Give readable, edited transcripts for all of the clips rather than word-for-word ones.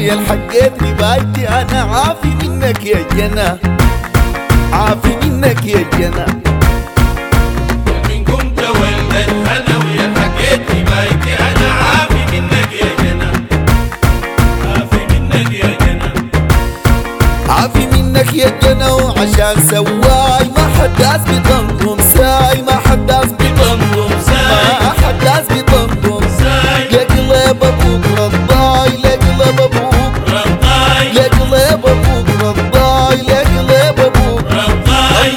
ويا الحقيت ربايتي انا عافي منك يا جنى، عافي منك يا جنى. من كنت ولدا انا ويا الحقيت ربايتي انا عافي منك يا جنى، عافي منك يا جنى، عافي منك يا جنى. وعشان سواي ما حداس بطنكم ساي، ما حداس بطنكم ساي، ما حداس بطنكم ساي. لقلب ابوك رضاي، لقلب ابوك رضاي، لقلب ابوك رضاي، لقلب ابوك رضاي.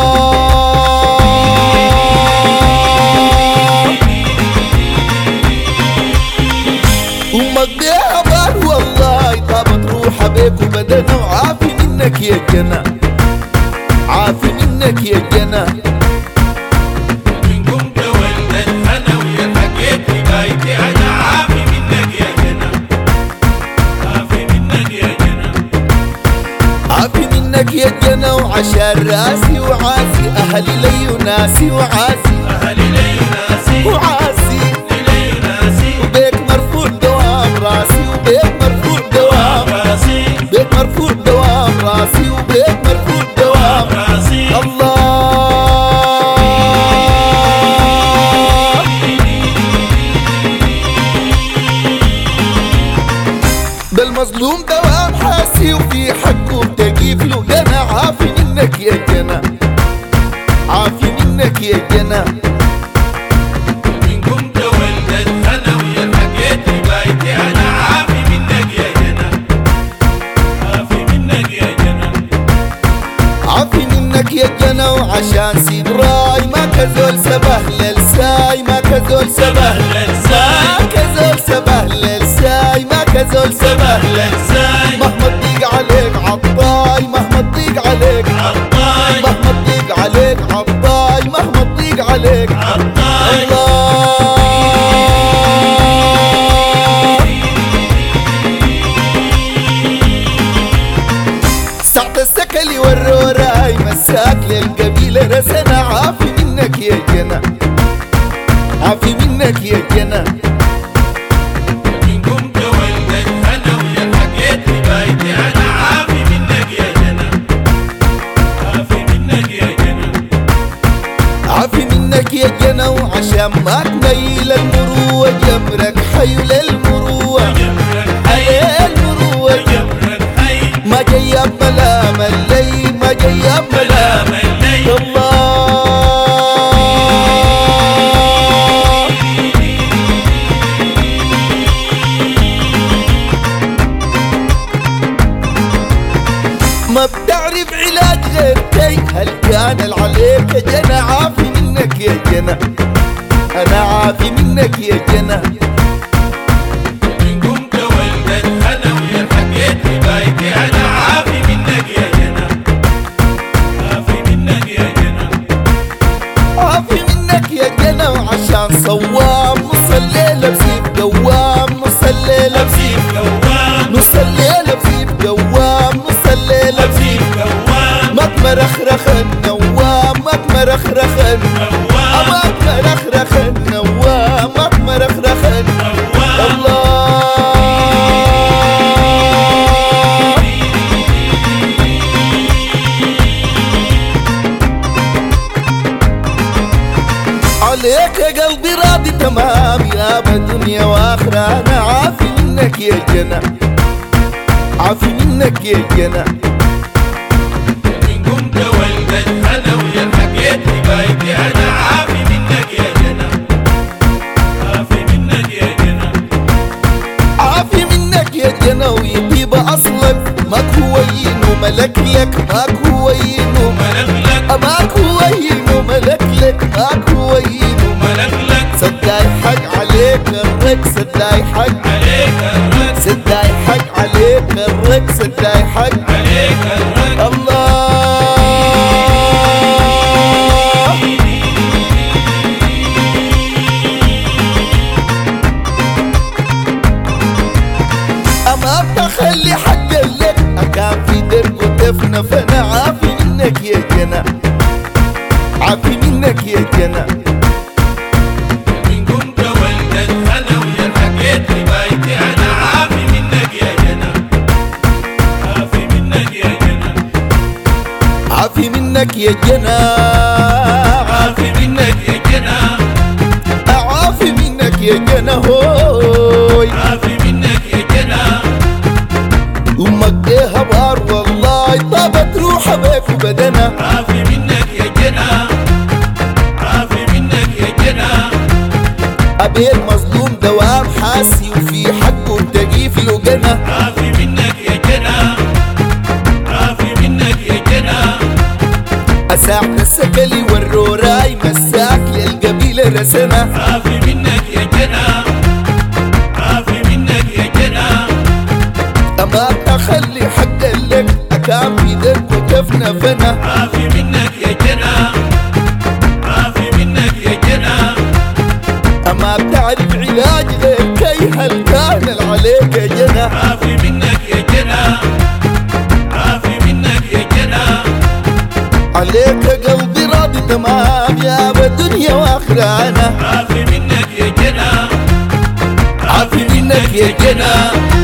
ومقضيها بار والله طابت روحها بيك وبدنا. وعافي منك يا جنى، عافي منك يا جنى. من كنت ولدا انا ويا الحقيت ربايتي انا عافي منك يا جنى، عافي منك يا جنى، عافي منك يا جنى. وعشان راسي وعاسي اهلي لي وناسي وعاسي اهلي لي وناسي وعاسي لي وناسي. وبيك مرفوع دوام راسي، وبيك مرفوع دوام راسي بيك مرفوع دوام راسي، وبيك مرفوع دوام راسي. الله. بالمظلوم دوام حاسي وفي حقه بتقيف له جنى. عافي منك يا جنى، عافي منك يا جنى. من كنت ولدا انا ويا الحقيت ربايتي انا عافي منك يا جنى، عافي منك يا جنى، عافي منك يا جنى. وعشان سيد راي ما كزول سبه للساي، ما كزول سبه للساي، ما كزول سبه للساي، ما كزول سبه للساي. مهما تضيق عليك عطاي، مهما تضيق عليك عطاي، مهما تضيق عليك عطاي، مهما تضيق عليك عطاي. الله. ساعة السكلي والروراي مساك للقبيلة رسنا. عافي منك يا جنى، عافي منك يا جنى. من كنت ولدا انا ويا الحقيت ربايتي انا عافي منك يا جنى، عافي منك يا جنى، عافي منك يا جنى. وعشان ما تميل المروة جمرك حي للمروة، جمرك حي، حي المروة جمرك حي. ما جيب ملام الليل، ما جيب ملام الليل الله. ما بتعرف علاج غير كي هل كان عليك يا جنى. عافي منك يا جنى، انا عافي منك يا جنى. من كنت ولدا انا ويا الحقيت ربايتي انا عافي منك يا جنى، عافي منك يا جنى، عافي منك يا جنى. وعشان صوام نص الليلة بسيب قوام، نص الليلة بسيب قوام، نص الليلة بسيب قوام، نص الليلة بسيب قوام، ما تمرخرخ النوام، ما تمرخرخ قوام، ما تمرخرخ النوام، ما تمرخرخ قوام. الله. عليك يا قلبي راضي تمام يا دنيا واخرة. انا عافي منك يا جنى، عافي منك يا جنى. من كنت ولدا انا ويا الحقيت ربايتي انا عافي منك يا جنى، عافي منك يا جنى، عافي منك يا جنى. ويطيب اصلك ما كوين وملك لك، ما كوين ملك لك، ما كوين وملك لك، ما كوين ملك لك. سداي حق عليك الرق، سداي حق عليك الرق، سداي حق عليك الرق، سداي حق عليك الرق. الله. أما بخلي حق لك أكان في درب ودفنة. فأنا عافي منك يا جنى، عافي منك يا جنى. من كنت ولدا انا ويا الحقيت ربايتي انا عافي منك يا جنى، عافي منك يا جنى، عافي منك يا جنى، عافي منك يا جنى هوي، عافي منك يا جنى. أمك إيه بار والله طابت روحها بيك وبدنا. عافي منك يا جنى، عافي منك يا جنى. أبي المظلوم دوام حاسي وفي حقه بتجي في الوجنة. عافي منك يا جنى، عافي منك يا جنى. أساعد السكلي والروراي مساك للقبيلة رسنا. عافي منك يا جنى، عافي منك يا جنى. أما تخلي حق لك أكام بيدك وكفنا فنا. عافي منك يا جنى، عافي منك يا جنى. أما بتعرف علاج غير كي هل كان عليك يا جنى. عافي منك يا جنى، عافي منك يا جنى. عليك قلبي راضي تمام يا بالدنيا واخرة أنا. عافي منك يا جنى، عافي منك يا جنى.